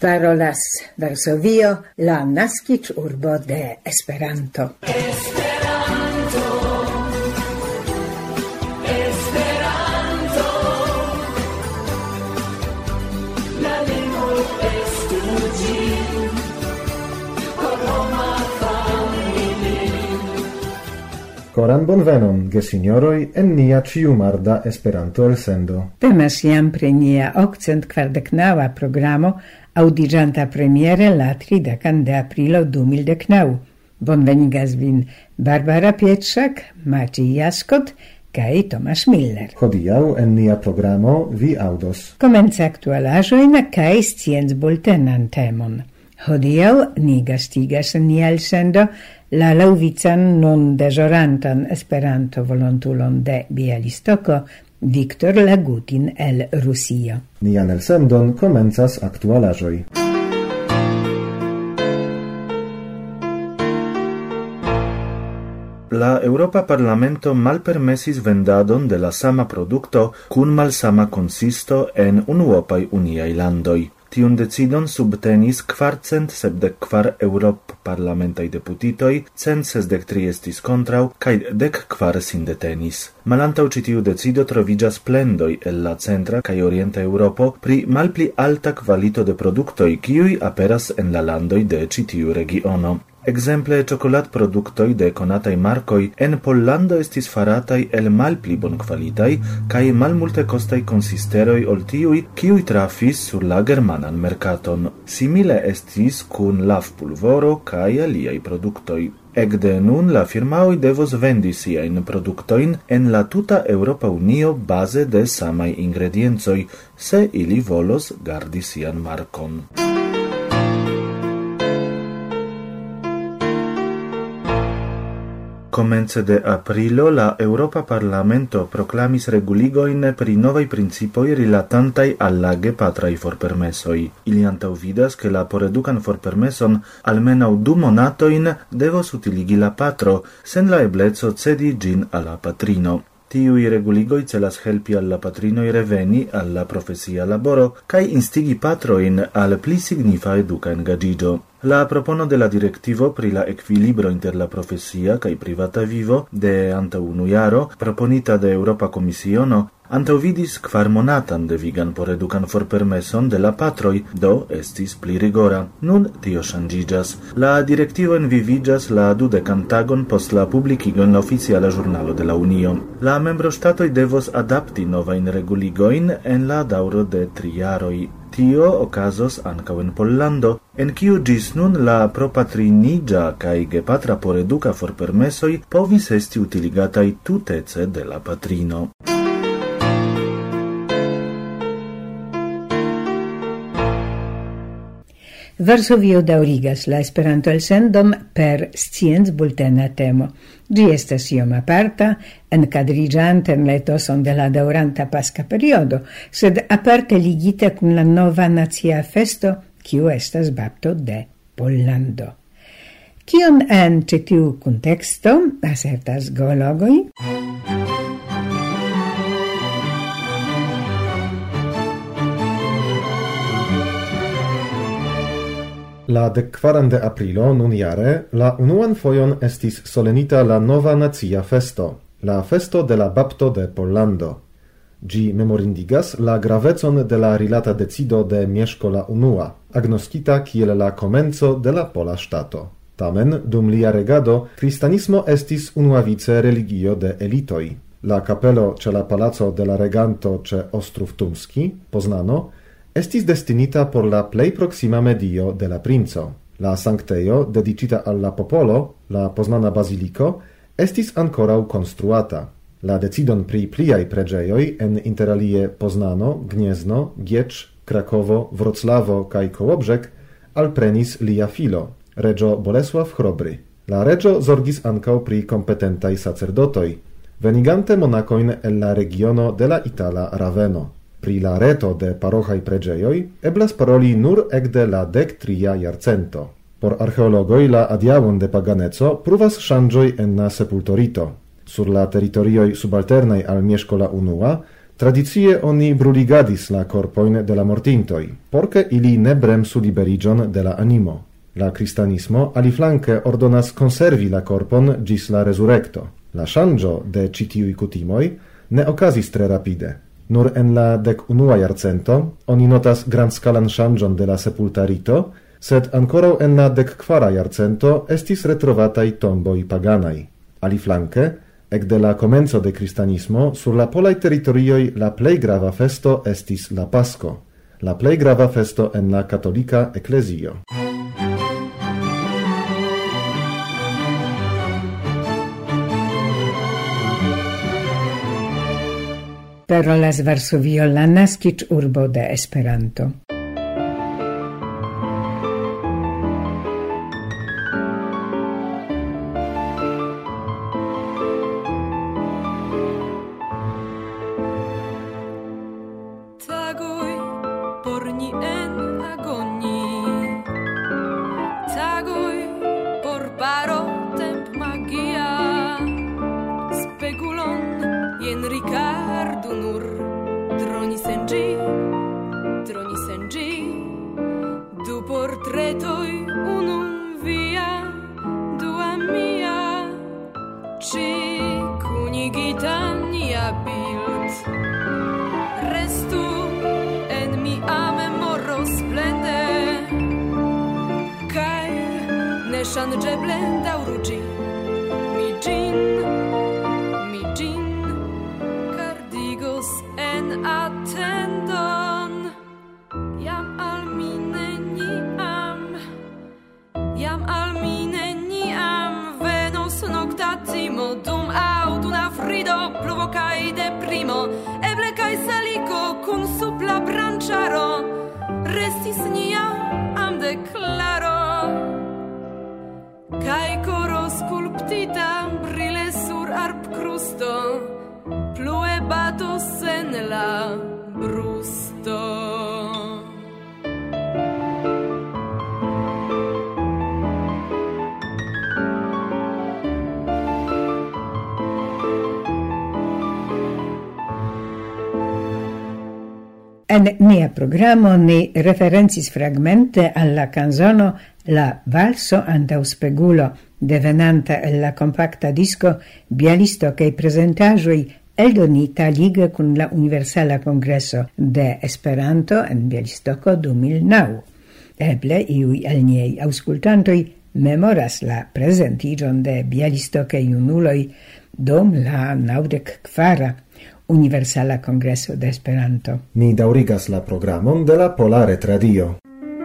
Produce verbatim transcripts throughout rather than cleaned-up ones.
Parolas Varsovio, la naskiĝurbo de Esperanto. Esperanto, Esperanto, la lingvo estu ĝi, por homa familio. Koran bonvenon, gesinjoroj, en nia ĉiumarda Esperanto elsendo. Temas jam pri nia okcent kvardek naŭa programo, audiĝanta premiere la tridekan de aprilo du mil dek naŭ. Bonvenigas vin Barbara Pietrzak, Maciej Jaskot kaj Tomasz Miller. Hodiaŭ en nia programo vi aŭdos. Komence aktualaĵojn kaj sciencbultenan temon. Hodiaŭ ni gastigas en nia elsendo la laŭvican nun deĵorantan Esperanto-volontulon de Bialistoko, Viktor Lagutin el Rusio. Nian elsendon komencas aktualaĵoj. La Europa Parlamento malpermesis vendadon de la sama produkto kun malsama konsisto en unuopaj uniaj landoj. Tiun decidon subtenis kvarcent sepdek kvar Europ parlamentaj deputitoj, cent sesdek tri estis kontraŭ kaj dek kvar sin detenis. Malantaŭ ĉi tiu decido troviĝas plendoj el la centra kaj orienta Eŭropo pri malpli alta kvalito de produktoj, kiuj aperas en la landoj de ĉi tiu regiono. Exemple, ĉokoladproduktoj de konataj markoj en Pollando estis farataj el malpli bonkvalitaj kaj malmultekostaj konsisteroj ol tiuj, kiuj trafis sur la germanan merkaton. Simile estis kun lavpulvoro kaj aliaj produktoj. Ekde nun la firmaoj devos vendi siajn produktojn en la tuta Eŭropa Unio baze de samaj ingrediencoj, se ili volos gardi sian markon. Komence de aprilo la Europa Parlamento proklamis reguligoin pri novaj principoj rilatantaj al la gepatraj forpermesoj. Ili antaŭvidas, ke la poredukan forpermeson almenaŭ du monatojn devos utiligi la patro, sen la ebleco cedi ĝin al la patrino. Tiuj reguligoj celas helpi al la patrinoj reveni al la profesia laboro kaj instigi patrojn al pli signifa eduka engaĝiĝo. La propono de la directivo pri la equilibro inter la profesia kaj privata vivo de antaŭ unu jaro, proponita de Eŭropa Komisiono, antaŭvidis kvar monatan devigan por edukan forpermeson de la patroj, do estis pli rigora. Nun tio ŝanĝiĝas. La direktivo enviviĝas la dudekan tagon post la publikigo en la oficiala ĵurnalo de la Unio. La membroŝtatoj devos adapti novajn reguligojn en la daŭro de tri jaroj. Tio okazos ankaŭ en Pollando, en kiu ĝis nun la propatriniĝa kaj gepatra poreduka forpermesoj povis esti utiligataj tutece de la patrino. Varsovio daŭrigas la Esperanto-elsendon per sciencbultena temo. Ĝi estas iom aparta, enkadriĝante en la etoson de la daŭranta paska periodo, sed aparte ligita kun la nova nacia festo, kiu estas bapto de Pollando. Kion en ĉi tiu kunteksto asertas geologoj? La dekkvaran de aprilo nun jare, la unuan fojon estis solenita la nova nacia festo, la festo de la bapto de Pollando. Ĝi memorindigas la gravecon de la rilata decido de Mieszko la unua, agnoskita kiel la komenco de la pola ŝtato. Tamen, dum lia regado, kristanismo estis unuavice religio de elitoj. La kapelo ĉe la palaco de la reganto ĉe Ostrów Tumski, Poznano, estis destinita por la plej proksima medio de la princo. La sanktejo, dediĉita al la popolo, la Poznana baziliko, estis ankoraŭ konstruata. La decidon pri pliaj preĝejoj en interalie Poznano, Gniezno, Giecz, Krakovo, Wroclawo kaj Kołobrzeg alprenis lia filo, reĝo Bolesław Chrobry. La reĝo zorgis ankaŭ pri kompetentaj sacerdotoj, venigante monakojn el la regiono de la itala Raveno. Pri la reto de paroĥaj preĝejoj eblas paroli nur ekde la dek tria jarcento. Por archeologoj la adiaŭon de paganeco pruvas ŝanĝoj en la sepultorito. Sur la teritorioj subalternaj al Mieszko la unua Tradicie oni bruligadis la corpoin de la mortintoi, porce ili ne bremsu liberigion de la animo. La cristianismo aliflanque ordonas conservi la corpon gis la resurrecto. La changio de citiui cutimoi ne ocasis tre rapide. Nur en la dec unua jarcento oni notas grandscalan changion de la sepultarito, sed ancora en la dec quara jarcento estis retrovatai tomboi paganai. Aliflanque, ec de la comenzo de cristianismo, sur la polai territorioi la plei grava festo estis la Pasco, la plei grava festo en la catolica ecclesio. Parolas Varsovio, la naskic urbo de Esperanto. Tagoj por ni en agonii, tagoj por paro temp magia, speculon jen ricardu nur, droni sen ĝi, droni sen ĝi, du portretoj, unum via, dua mia, ĉi kunigita nia bild. Restu en mia memoro splende, kaj neŝanĝeble daŭru ĝi, mi ĝin, mi ĝin kardigos en atendon. Jam al mi neniam, jam al mi neniam venos nokta timo, dum aŭtuna frido, pluvo kaj deprimo, eble kaj saliko kun sub la branĉaro, restis nia amdeklaro, kaj koro skulptita brile sur arbkrusto, plue batos en la brusto. En nia programo ni referencis fragmente alla canzono La valso antau spegulo, devenanta el la compacta disco Bialisto che presentagioi eldonita liga con la Universala Congresso de Esperanto en Bialistoko du mil naŭ. Eble iui el niei auscultantoi memoras la presentigion de Bialistoke junuloi dum la naŭdek kvara Universala Congresso de Esperanto. Ni daŭrigas la programon de la Pola Retradio.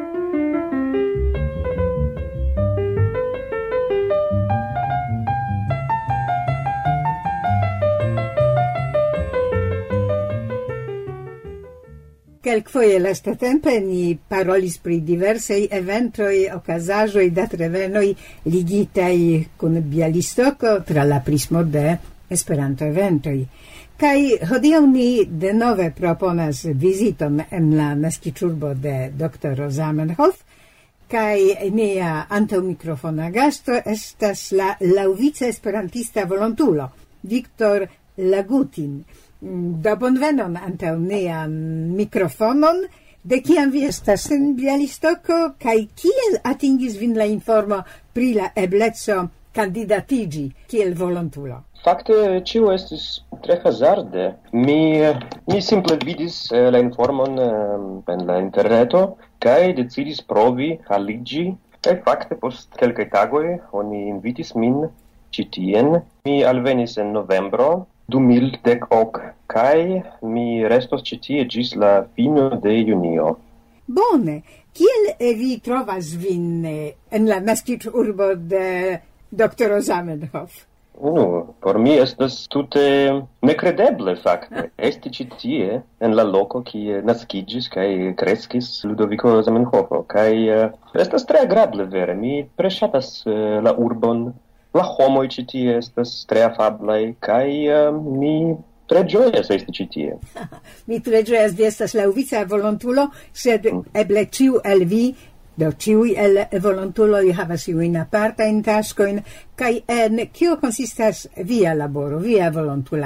Kelkfoje lastatempe ni parolis pri diversaj eventoj, okazaĵoj, datrevenoj ligitaj kun Bialistoko tra la prismo de Esperanto-eventoj. Kaj hodiaŭ ni denove proponas viziton en la naskiĝurbo de doktoro Zamenhof, kaj nia antaŭmikrofona gasto estas la laŭvice esperantista volontulo, Viktor Lagutin. Do bonvenon antaŭ nian mikrofonon, de kiam vi estas en Bialistoko, kaj kiel atingis vin la informo pri la ebleco kandidatiĝi kiel volontulo? Fakte ĉio estis tre hazarde. Mi mi simple vidis eh, la informon eh, en la interreto kaj decidis provi aliĝi. Kaj fakte post kelkaj tagoj oni invitis min ĉi tien. Mi alvenis en novembro du mil dek ok, kaj mi restos ĉi tie ĝis la fino de junio. Bone, kiel vi trovas vin en la naskiĝurbo de doktoro Zamenhof? Nu, por mi estas tute nekredeble fakte esti ĉi tie en la loko kie naskiĝis kaj kreskis Ludoviko Zamenhof, kaj uh, estas tre agrable vere. Mi tre ŝatas uh, la urbon. La homoj ĉi tie estas tre afablaj kaj uh, mi tre ĝojas esti ĉi tie. Mi tre ĝojas, vi estas laŭvica volontulo, sed eble ĉiu el vi, do ĉiuj el volontuloj havas iujn apartajn taskojn, kaj en kio konsistas via laboro, via volontulado?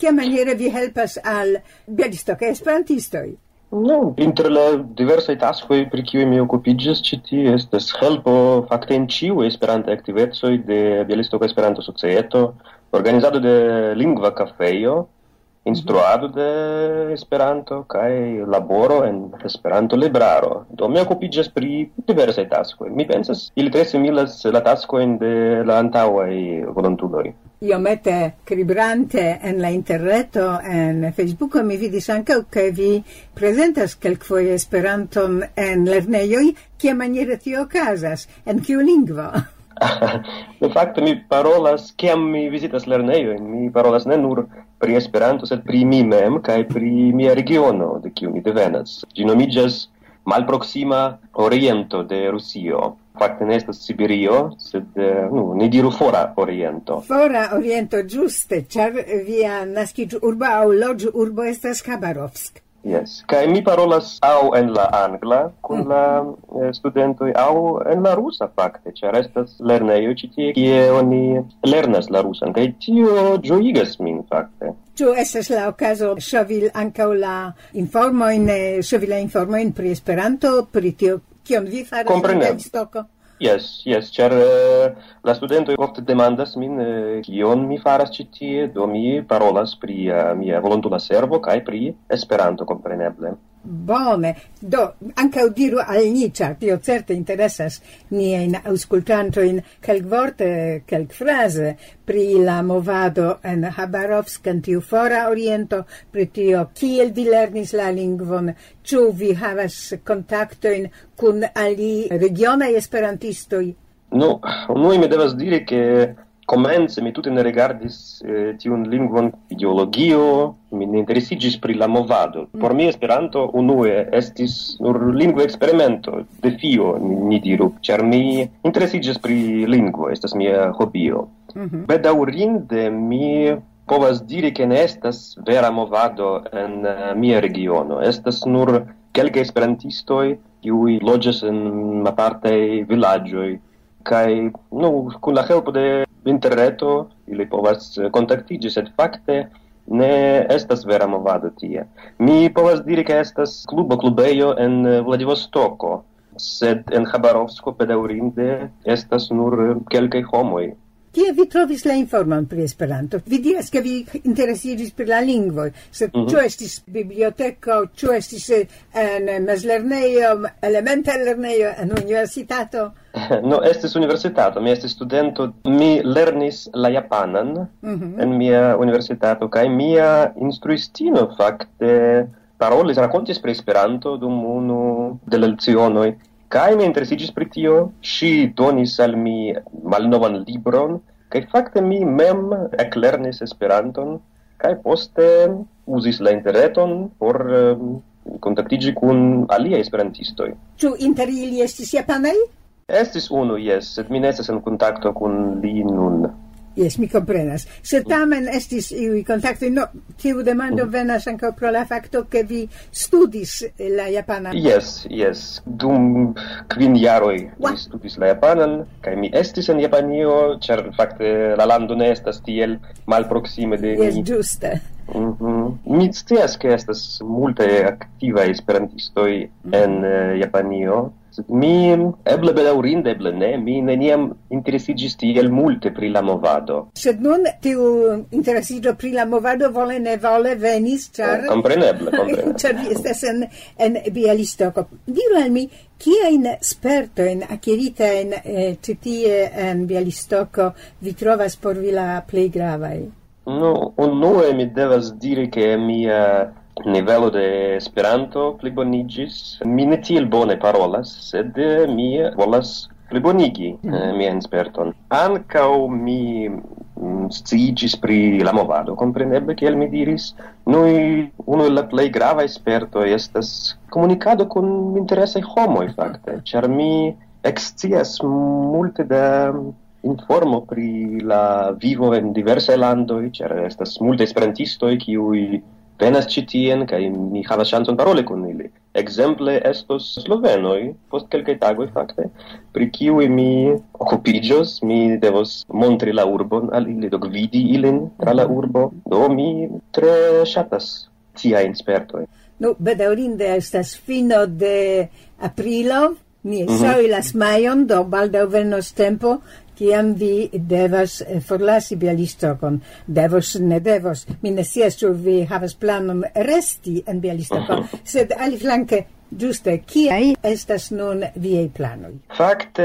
maniere vi helpas al Bialistokaj esperantistoj? No, inter la diversaj taskoj, pri kiuj mi okupiĝas ĉi tie, estas helpo fakte en ĉiuj esperantaj aktivecoj de Bialistoka Esperanto-Societo, organizado de lingva kafejo, instruado de Esperanto kaj laboro en Esperanto-libraro. Do mi okupiĝas pri diversaj taskoj. Mi pensas, ili tre similas la taskojn de la antaŭaj volontuloj. Iomete kribrante en la interreto, en Facebooko, mi vidis ankaŭ, ke vi prezentas kelkfoje Esperanton en lernejoj. Kiamaniere tio okazas? En kiu lingvo? De facto mi parolas, kiam mi visitas lernejojn, mi parolas ne nur pri Esperanto, sed pri mi mem kaj pri mia regiono, de kiu mi devenas. Ĝi nomiĝas Malproksima Oriento de Rusio. Fakte ne estas Siberio, sed nu, ni diru Fora Oriento. Fora Oriento, ĝuste, ĉar via naskiĝurbo aŭ loĝurbo estas Khabarovsk. Yes, kaj mi parolas aŭ en la angla kun la eh, studentoj aŭ en la rusa fakte, ĉar estas lernejo ĉi tie kie oni lernas la rusan, kaj tio ĝojigas min fakte. Ĉu estas la okazo ŝovi ankaŭ la informojn, ŝovi la informojn pri Esperanto, pri tio kion vi faras en Bialistoko? Yes, yes, ĉar uh, la studentoj ofte demandas min uh, kion mi faras ĉi tie, do mi parolas pri uh, mia volontula servo kaj pri Esperanto, kompreneble. Bone. Do, ankaŭ diru al ni, ĉar tio certe interesas niajn aŭskultantojn, kelkvorte, kelkfraze pri la movado en Khabarovsk, en tiu Fora Oriento, pri tio kiel vi lernis la lingvon, ĉu vi havas kontaktojn kun ali regionaj esperantistoj? No, unue mi devas diri ke komence mi tute ne rigardis eh, tiun lingvon ideologio, mi ne interesiĝis pri la movado. Mm. Por mi Esperanto unue estis nur lingva eksperimento, defio, ni, ni diru, ĉar mi interesiĝas pri lingvo, estas mia hobio. Mm-hmm. Bedaŭrinde mi povas diri ke ne estas vera movado en uh, mia regiono. Estas nur kelkaj esperantistoj, kiuj loĝas en apartaj vilaĝoj, kaj nu, kun la helpo de interreto ili povas kontaktiĝi, sed fakte ne estas vera movado tie. Mi povas diri ke estas klubo, klubejo en Vladivostoko, sed en Khabarovsko bedaŭrinde estas nur kelkaj homoj. Kie vi trovis la informon pri Esperanto? Vi diras ke vi interesiĝis pri la lingvoj, sed ĉu mm-hmm. estis biblioteko, ĉu estis en mezlernejo, elementa lernejo, en universitato? No, estis universitato, mi estis studento, mi lernis la japanan mm-hmm. en mia universitato, kaj mia instruistino fakte parolis, rakontis pri Esperanto dum unu de la lecionoj. Kaj mi interesiĝis pri tio, ŝi donis al mi malnovan libron, kaj fakte mi mem eklernis Esperanton, kaj poste uzis la interreton por um, kontaktiĝi kun aliaj esperantistoj. Ĉu inter ili estis japanaj? Estis unu, jes, sed mi ne estas en kontakto kun li nun. Yes, mi comprenas. Se tamen estis iui contactoi, no, tiu demando venas ankaŭ pro la fakto ke vi studis la japanan. Yes, yes. Dum kvin jaroj mi studis la japanan, kaj mi estis en Japanio, ĉar fakte la lando ne estas tiel malproksime de mi. Yes, ĝuste. Mm-hmm. Mi scias ke estas multe aktivaj esperantistoj mm. en uh, Japanio. Mi eble bedaŭrinde, eble ne, mi neniam interesiĝis tiel multe pri la movado. Sed nun tiu interesiĝo pri la movado vole ne vole venis, ĉar kompreneble, kompreneble. ĉar vi estas en, en Bialistoko. Diru al mi, kiajn spertojn akiritajn eh, ĉi tie en Bialistoko vi trovas por vi la plej gravaj? No, unue mi devas diri ke mia nivelo de Esperanto pliboniĝis. Mi ne tiel bone parolas, sed mi volas plibonigi mm. eh, mian sperton. Ankaŭ mi mm, sciiĝis pri la movado, kompreneble, kiel mi diris. Noi, unu el la plej gravaj spertoj estas komunikado kun interesaj homoj, fakte, ĉar mi ekscias multe da informo pri la vivo en diversaj landoj, ĉar estas multe esperantistoj, kiuj venas ĉi tien kaj mi havas ŝancon paroli kun ili. Ekzemple estos slovenoj post kelkaj tagoj fakte, pri kiuj mi okupiĝos, mi devos montri la urbon al ili, do gvidi ilin tra la urbo. Do mi tre ŝatas tiajn spertojn. Nu, bedaŭrinde estas fino de aprilo, ni soilas majon, do baldaŭ venos tempo, kiam vi devas forlasi Bialystokon. Devos, ne devos. Mi ne scias, ĉu vi havas planon resti en Bialystoko, sed aliflanke, ĝuste, kiaj estas nun viaj planoj? Fakte,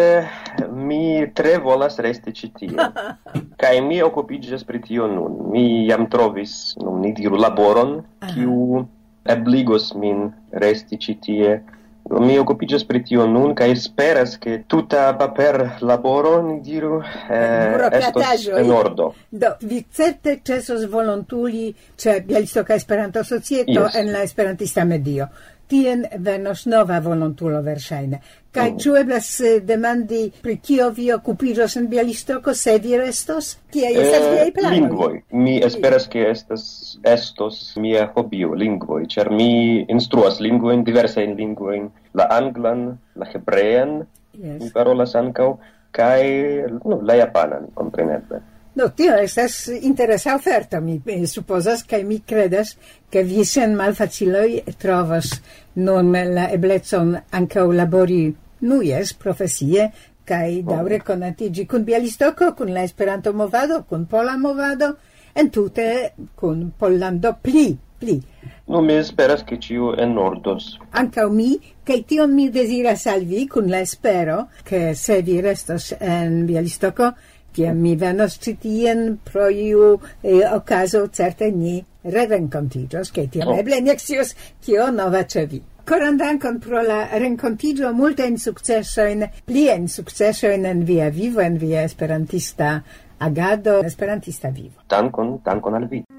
mi tre volas resti ĉi tie. Kaj mi okupiĝas pri tio nun. Mi jam trovis, nun ni diru, laboron, kiu ebligos min resti ĉi tie. Mi okupiĝas pri tio nun kaj esperas ke tuta paper laboro, ni diru, eh, estos en ordo. Do, vi certe ĉesos volontuli ĉe Bialistoka Esperanto-Societo Yes. en la esperantista medio. Tien venos nova volontulo verŝajne. Kaj ĉu eblas eh, demandi pri kio vi okupiĝos en Bialystoko, se vi restos? Kiaj estas viaj planoj? Lingvoj. Mi esperas ke estas estos mia hobio, lingvoj, ĉar mi instruas lingvojn, diversajn lingvojn, la anglan, la hebrean, Yes. mi parolas ankaŭ, kaj no, la japanan, kompreneble. No, tio estas interesa oferto, mi eh, supposas, kaj mi credas, ke vi sen malfaciloj trovas nun la eblecon ankaŭ labori nu jes profesie, kaj daŭre konatiĝi kun Bialystoko, kun la Esperanto-movado, kun Pola movado, entute kun Pollando pli, pli. No, mi esperas ke ĉio enordos. Ankaŭ mi, kaj tion mi deziras al vi, kun la espero, ke se vi restos en Bialystoko, kiam mi venos ĉi tien pro iu eh, okazo, certe ni rerenkontiĝos, kaj tiam Oh. eble ni ekscios kio nova ĉe vi. Koran dankon pro la renkontiĝo, multajn sukcesojn, pliajn sukcesojn en via vivo, en via esperantista agado, esperantista vivo. Dankon, dankon al vi.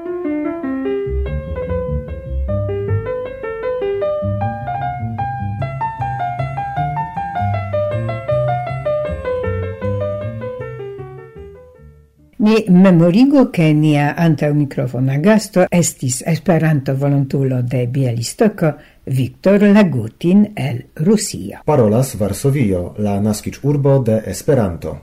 Ni memorigo che nia antau microfona gasto estis Esperanto volontulo de Bialystoko, Viktor Lagutin el Rusio. Parolas Varsovio, la naskic urbo de Esperanto.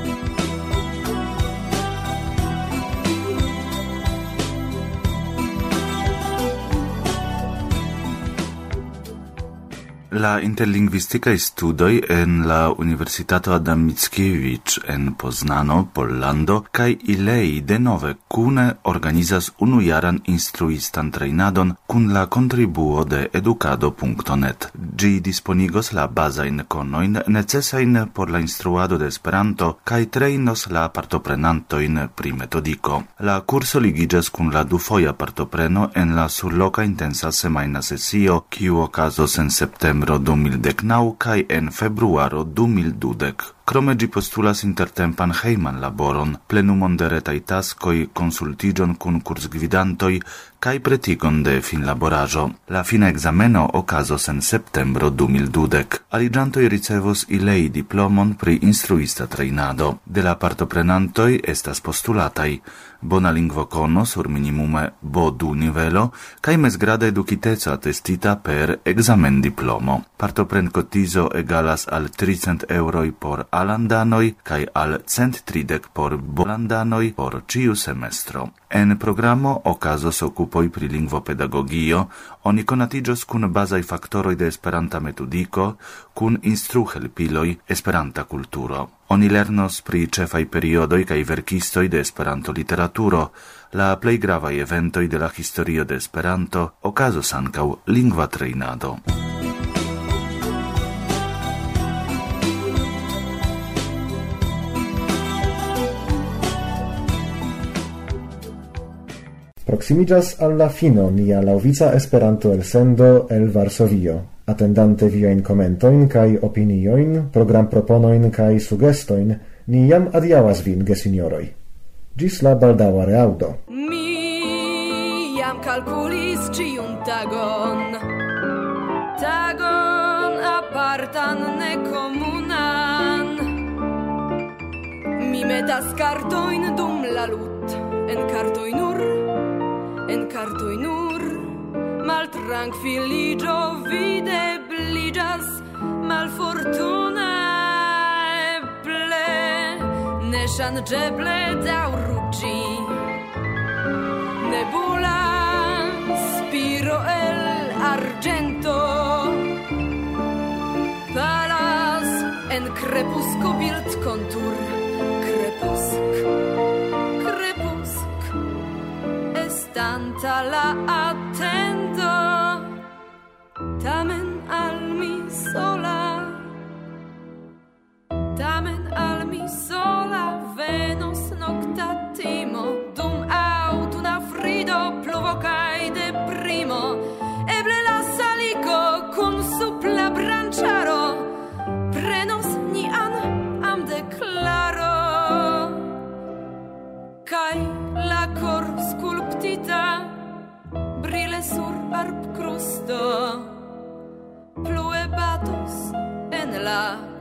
La interlingvistikaj studoj en la Universitato Adam Mickiewicz en Poznano, Pollando, kaj Ilei denove kune organizas unujaran instruistan trejnadon kun la kontribuo de edukado punkto net. Ĝi disponigos la bazajn konojn necesajn por la instruado de Esperanto kaj trejnos la partoprenantojn pri metodiko. La kurso ligiĝas kun la dufoja partopreno en la surloka intensa semajna sesio, kiu okazos en septembro du mil deknaŭ kaj en februaro du mil dudek. Krome ĝi postulas intertempan hejman laboron, plenumon de retaj taskoj, konsultiĝon kun kursgvidantoj kaj pretigon de finlaboraĵo. La fina ekzameno okazos en septembro du mil dudek. Aliĝantoj ricevos Ilei diplomon pri instruista trejnado. De la partoprenantoj estas postulataj bona lingvokono sur minimume B du nivelo kaj mezgrada edukiteco atestita per ekzamen diplomo. Partoprenkotizo egalas al tricent euroj por alandanoj kaj al cent tridek por bolandanoj por ĉiu semestro. En programo okazos okupoj pri lingvopedagogio, oni konatiĝos kun bazaj faktoroj de Esperanta metodiko, kun instruhelpiloj Esperanta kulturo. Oni lernos pri ĉefaj periodoj kaj verkistoj de Esperanto literaturo. La plej gravaj eventoj de la historio de Esperanto okazos ankaŭ lingva trejnado. Proximigas alla fino nia laŭvica Esperanto elsendo el Varsovio. Attendante viajn komentojn kaj opiniojn, programproponojn kaj sugestojn, ni jam adiaŭas vin, gesinjoroj. Ĝis la baldaŭa reaŭdo. Mi jam kalkulis ĉiun tagon, tagon apartan nekomunan. Mi metas kartojn dum la lut, en kartoj nur, en kartoj nur maltrankviligio videbligas, malfortuna eble, neŝanĝeble daŭruĝi. Nebula spiro el argento palas en krepusko bildkontur. Krepusk, krepusk, estanta la atendo, tamen al mi sola, tamen al mi sola venos nocta timo, dum aŭtuna frido, pluvo kaj deprimo, eble la saliko kun sub la branĉaro prenos nian amdeklaro, kaj la kor skulptita brile sur arbkrusto plue batos en la